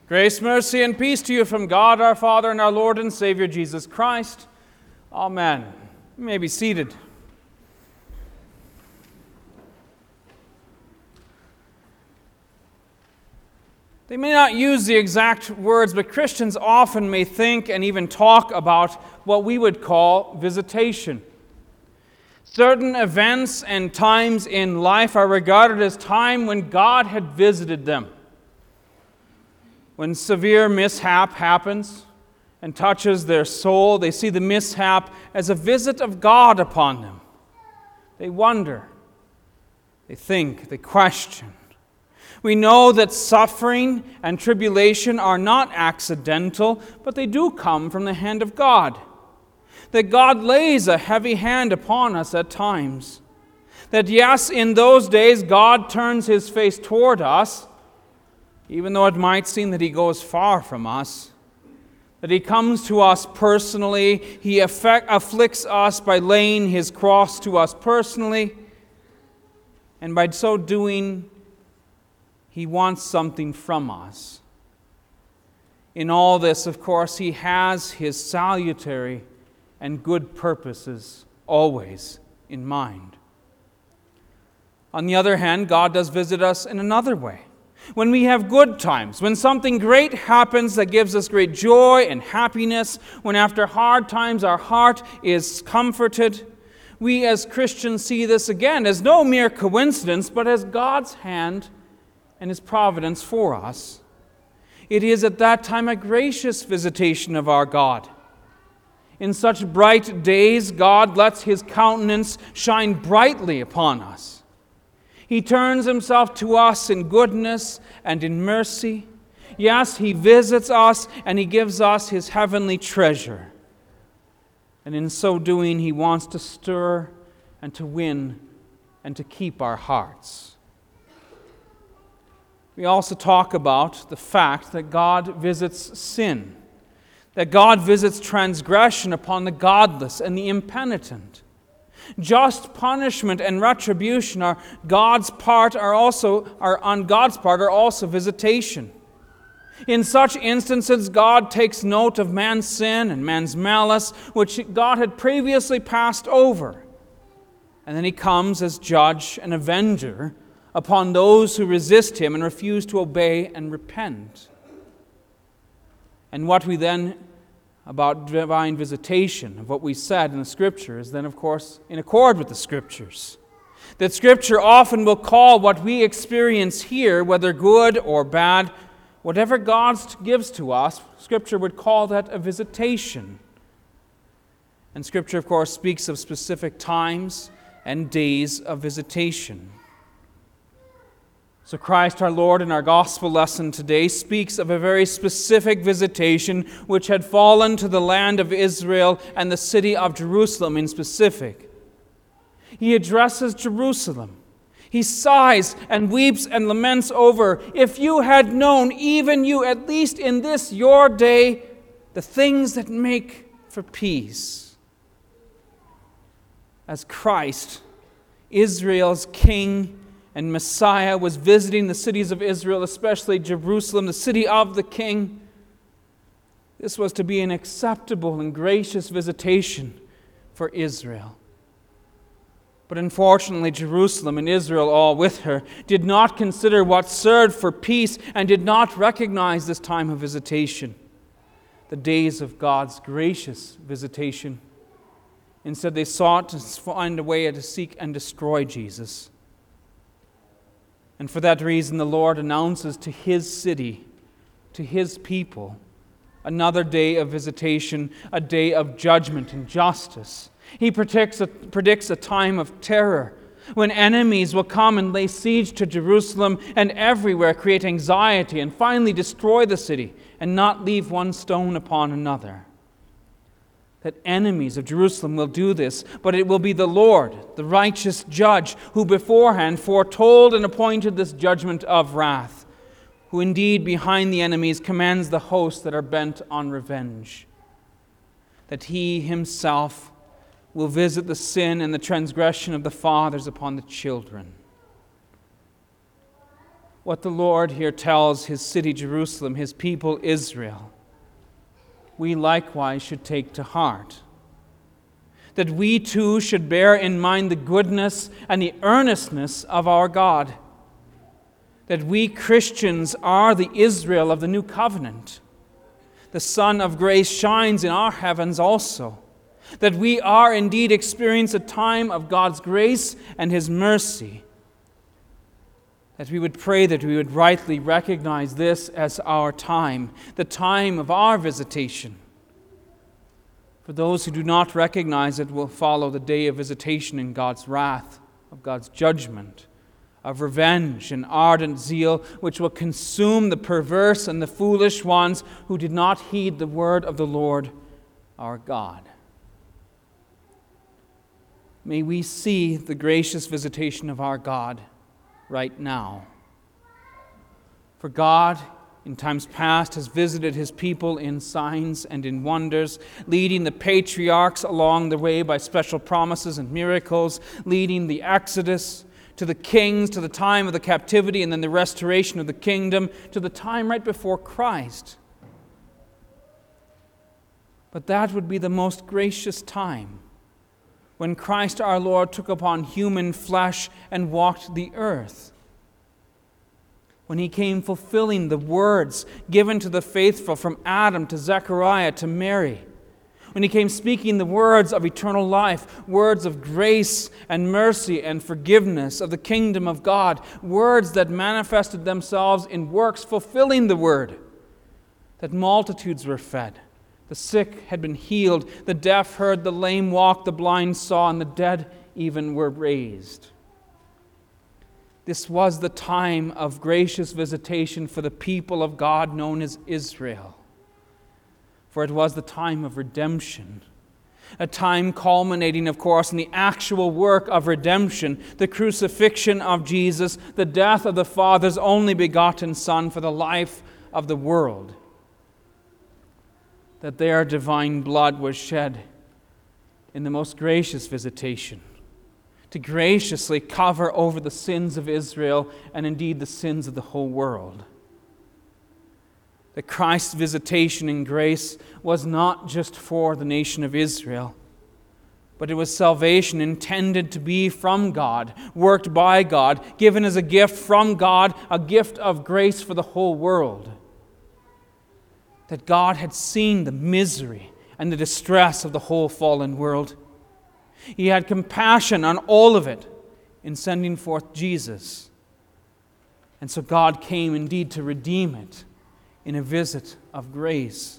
Grace, mercy, and peace to you from God our Father and our Lord and Savior Jesus Christ. Amen. You may be seated. They may not use the exact words, but Christians often may think and even talk about what we would call visitation. Certain events and times in life are regarded as time when God had visited them. When severe mishap happens and touches their soul, they see the mishap as a visit of God upon them. They wonder, they think, they question. We know that suffering and tribulation are not accidental, but they do come from the hand of God. That God lays a heavy hand upon us at times. That yes, in those days God turns His face toward us, even though it might seem that He goes far from us. That He comes to us personally. He afflicts us by laying His cross to us personally. And by so doing, He wants something from us. In all this, of course, He has His salutary and good purposes always in mind. On the other hand, God does visit us in another way. When we have good times, when something great happens that gives us great joy and happiness, when after hard times our heart is comforted, we as Christians see this again as no mere coincidence, but as God's hand and His providence for us. It is at that time a gracious visitation of our God. In such bright days, God lets His countenance shine brightly upon us. He turns Himself to us in goodness and in mercy. Yes, He visits us and He gives us His heavenly treasure. And in so doing, He wants to stir and to win and to keep our hearts. We also talk about the fact that God visits sin, that God visits transgression upon the godless and the impenitent. Just punishment and retribution are on God's part are also visitation. In such instances, God takes note of man's sin and man's malice, which God had previously passed over. And then He comes as judge and avenger upon those who resist Him and refuse to obey and repent. And what we then about divine visitation, of what we said in the Scripture, is then, of course, in accord with the Scriptures. That Scripture often will call what we experience here, whether good or bad, whatever God gives to us, Scripture would call that a visitation. And Scripture, of course, speaks of specific times and days of visitation. So Christ our Lord in our gospel lesson today speaks of a very specific visitation which had fallen to the land of Israel and the city of Jerusalem in specific. He addresses Jerusalem. He sighs and weeps and laments over, if you had known, even you, at least in this your day, the things that make for peace. As Christ, Israel's King and Messiah, was visiting the cities of Israel, especially Jerusalem, the city of the King, this was to be an acceptable and gracious visitation for Israel. But unfortunately, Jerusalem and Israel, all with her, did not consider what served for peace and did not recognize this time of visitation, the days of God's gracious visitation. Instead, they sought to find a way to seek and destroy Jesus. And for that reason, the Lord announces to His city, to His people, another day of visitation, a day of judgment and justice. He predicts a time of terror when enemies will come and lay siege to Jerusalem and everywhere create anxiety and finally destroy the city and not leave one stone upon another. That enemies of Jerusalem will do this, but it will be the Lord, the righteous judge, who beforehand foretold and appointed this judgment of wrath, who indeed behind the enemies commands the hosts that are bent on revenge. That He Himself will visit the sin and the transgression of the fathers upon the children. what the Lord here tells his city Jerusalem, his people Israel, we likewise should take to heart. That we too should bear in mind the goodness and the earnestness of our God. That we Christians are the Israel of the new covenant. The Sun of grace shines in our heavens also. That we are indeed experiencing a time of God's grace and his mercy. That we would pray that we would rightly recognize this as our time, the time of our visitation. For those who do not recognize it will follow the day of visitation in God's wrath, of God's judgment, of revenge and ardent zeal, which will consume the perverse and the foolish ones who did not heed the word of the Lord our God. May we see the gracious visitation of our God right now. For God, in times past, has visited his people in signs and in wonders, leading the patriarchs along the way by special promises and miracles, leading the Exodus, to the kings, to the time of the captivity, and then the restoration of the kingdom, to the time right before Christ. But that would be the most gracious time, when Christ our Lord took upon human flesh and walked the earth. When he came fulfilling the words given to the faithful from Adam to Zechariah to Mary. When he came speaking the words of eternal life, words of grace and mercy and forgiveness of the kingdom of God, words that manifested themselves in works fulfilling the word, that multitudes were fed, the sick had been healed, the deaf heard, the lame walked, the blind saw, and the dead even were raised. This was the time of gracious visitation for the people of God known as Israel. For it was the time of redemption, a time culminating, of course, in the actual work of redemption, the crucifixion of Jesus, the death of the Father's only begotten Son for the life of the world. That their divine blood was shed in the most gracious visitation, to graciously cover over the sins of Israel and indeed the sins of the whole world. That Christ's visitation in grace was not just for the nation of Israel, but it was salvation intended to be from God, worked by God, given as a gift from God, a gift of grace for the whole world. That God had seen the misery and the distress of the whole fallen world. He had compassion on all of it in sending forth Jesus. And so God came indeed to redeem it in a visit of grace.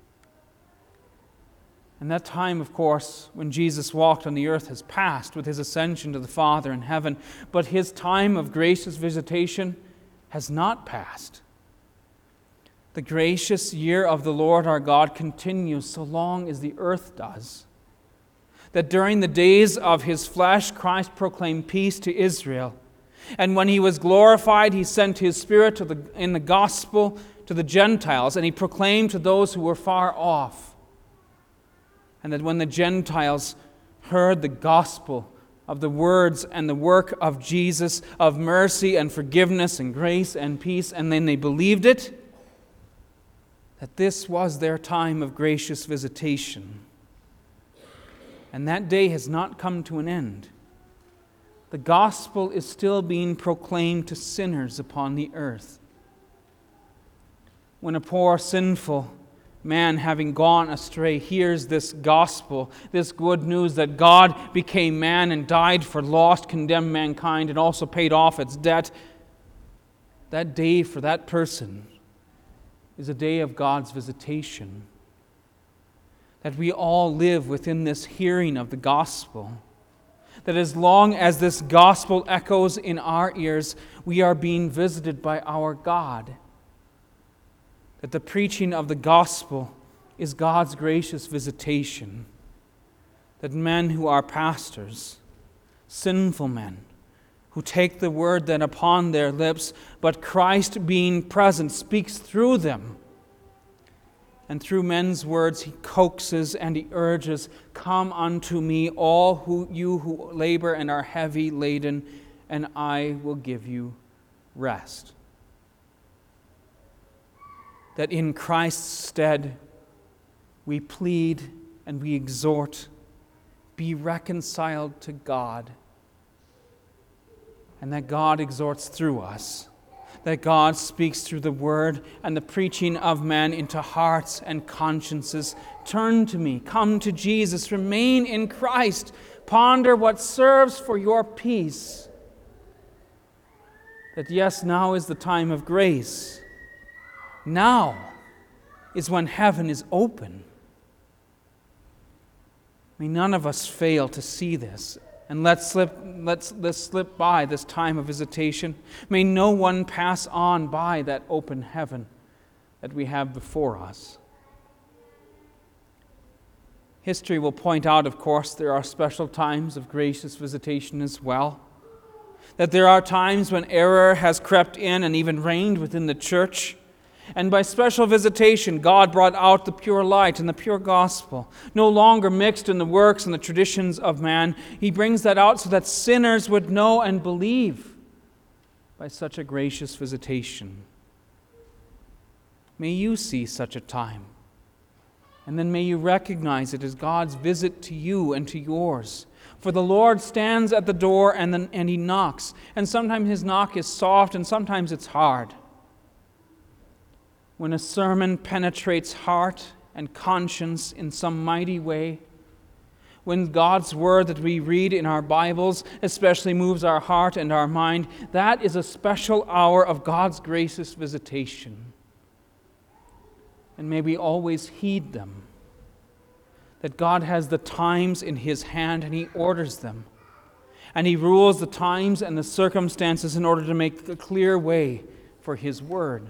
And that time, of course, when Jesus walked on the earth has passed with his ascension to the Father in heaven, but his time of gracious visitation has not passed. The gracious year of the Lord our God continues so long as the earth does. That during the days of his flesh, Christ proclaimed peace to Israel. And when he was glorified, he sent his Spirit in the gospel to the Gentiles, and he proclaimed to those who were far off. And that when the Gentiles heard the gospel of the words and the work of Jesus, of mercy and forgiveness and grace and peace, and then they believed it, that this was their time of gracious visitation. And that day has not come to an end. The gospel is still being proclaimed to sinners upon the earth. When a poor, sinful man, having gone astray, hears this gospel, this good news that God became man and died for lost, condemned mankind and also paid off its debt, that day for that person is a day of God's visitation. That we all live within this hearing of the gospel. That as long as this gospel echoes in our ears, we are being visited by our God. That the preaching of the gospel is God's gracious visitation. That men who are pastors, sinful men, who take the word then upon their lips, but Christ being present speaks through them. And through men's words he coaxes and he urges, "Come unto me, all you who labor and are heavy laden, and I will give you rest." that in Christ's stead we plead and we exhort, be reconciled to God, and that God exhorts through us, that God speaks through the word and the preaching of men into hearts and consciences. Turn to me, come to Jesus, remain in Christ, ponder what serves for your peace. That yes, now is the time of grace. Now is when heaven is open. May none of us fail to see this, and let's slip by this time of visitation. May no one pass on by that open heaven that we have before us. History will point out, of course, there are special times of gracious visitation as well. That there are times when error has crept in and even reigned within the church. And by special visitation, God brought out the pure light and the pure gospel, no longer mixed in the works and the traditions of man. He brings that out so that sinners would know and believe by such a gracious visitation. May you see such a time, and then may you recognize it as God's visit to you and to yours. For the Lord stands at the door and He knocks, and sometimes His knock is soft and sometimes it's hard. When a sermon penetrates heart and conscience in some mighty way, when God's word that we read in our Bibles especially moves our heart and our mind, that is a special hour of God's gracious visitation. And may we always heed them, that God has the times in His hand and He orders them, and He rules the times and the circumstances in order to make a clear way for His word.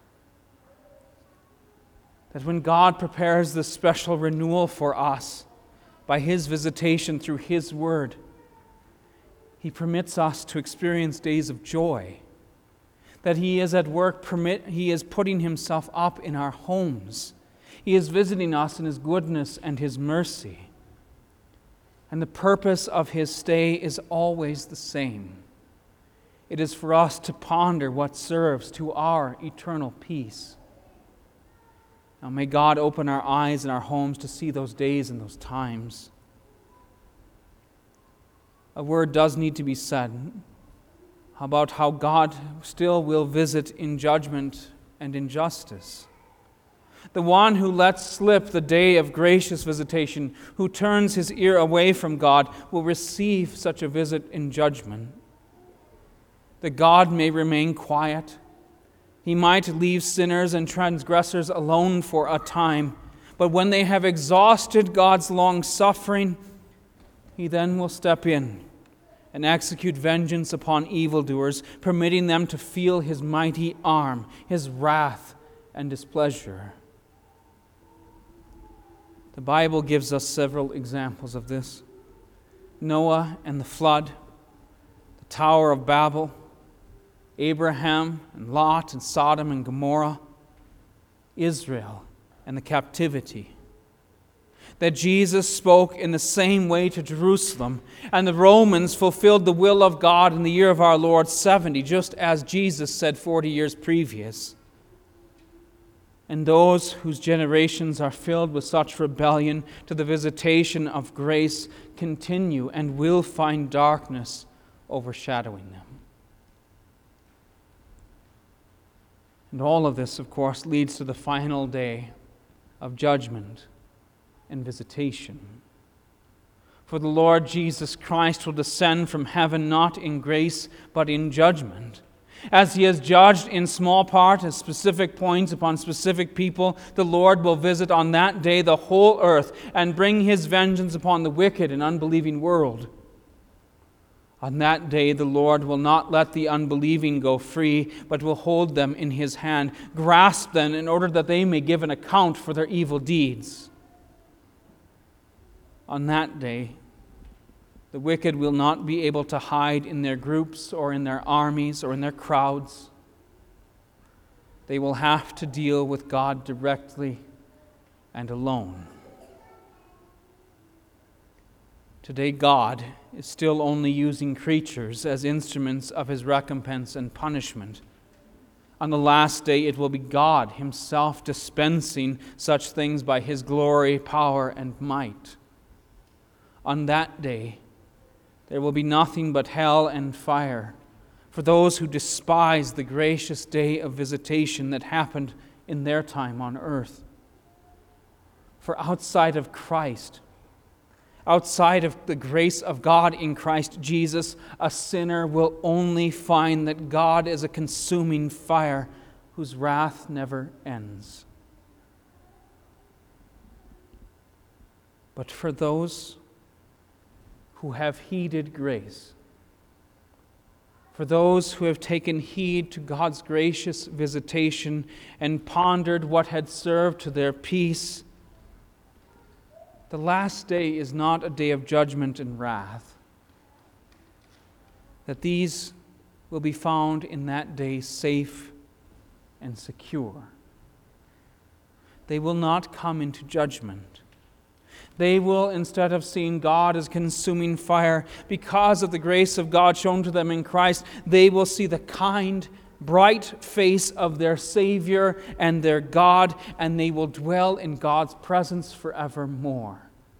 That when God prepares this special renewal for us by His visitation through His word, He permits us to experience days of joy. That He is at work, He is putting Himself up in our homes. He is visiting us in His goodness and His mercy. And the purpose of His stay is always the same. It is for us to ponder what serves to our eternal peace. Now may God open our eyes and our homes to see those days and those times. A word does need to be said about how God still will visit in judgment and in justice. The one who lets slip the day of gracious visitation, who turns his ear away from God, will receive such a visit in judgment. That God may remain quiet. He might leave sinners and transgressors alone for a time, but when they have exhausted God's long suffering, He then will step in and execute vengeance upon evildoers, permitting them to feel His mighty arm, His wrath and displeasure. The Bible gives us several examples of this. Noah and the flood, the Tower of Babel, Abraham and Lot and Sodom and Gomorrah, Israel and the captivity. That Jesus spoke in the same way to Jerusalem, and the Romans fulfilled the will of God in the year of our Lord 70, just as Jesus said 40 years previous. And those whose generations are filled with such rebellion to the visitation of grace continue and will find darkness overshadowing them. And all of this, of course, leads to the final day of judgment and visitation. For the Lord Jesus Christ will descend from heaven not in grace, but in judgment. As He has judged in small part at specific points upon specific people, the Lord will visit on that day the whole earth and bring His vengeance upon the wicked and unbelieving world. On that day, the Lord will not let the unbelieving go free, but will hold them in His hand, grasp them in order that they may give an account for their evil deeds. On that day, the wicked will not be able to hide in their groups or in their armies or in their crowds. They will have to deal with God directly and alone. Today, God is still only using creatures as instruments of His recompense and punishment. On the last day, it will be God Himself dispensing such things by His glory, power, and might. On that day, there will be nothing but hell and fire for those who despise the gracious day of visitation that happened in their time on earth. For outside of Christ, outside of the grace of God in Christ Jesus, a sinner will only find that God is a consuming fire whose wrath never ends. But for those who have heeded grace, for those who have taken heed to God's gracious visitation and pondered what had served to their peace, the last day is not a day of judgment and wrath. That these will be found in that day safe and secure. They will not come into judgment. They will, instead of seeing God as consuming fire, because of the grace of God shown to them in Christ, they will see the kind, bright face of their Savior and their God, and they will dwell in God's presence forevermore.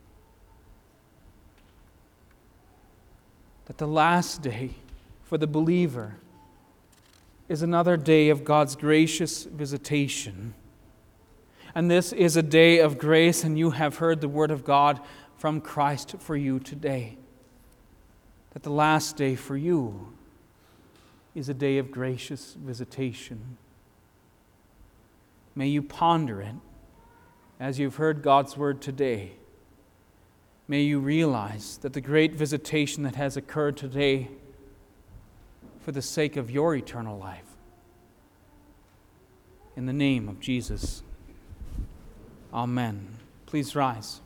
That the last day for the believer is another day of God's gracious visitation. And this is a day of grace, and you have heard the word of God from Christ for you today. That the last day for you is a day of gracious visitation. May you ponder it as you've heard God's word today. May you realize that the great visitation that has occurred today for the sake of your eternal life. In the name of Jesus. Amen. Please rise.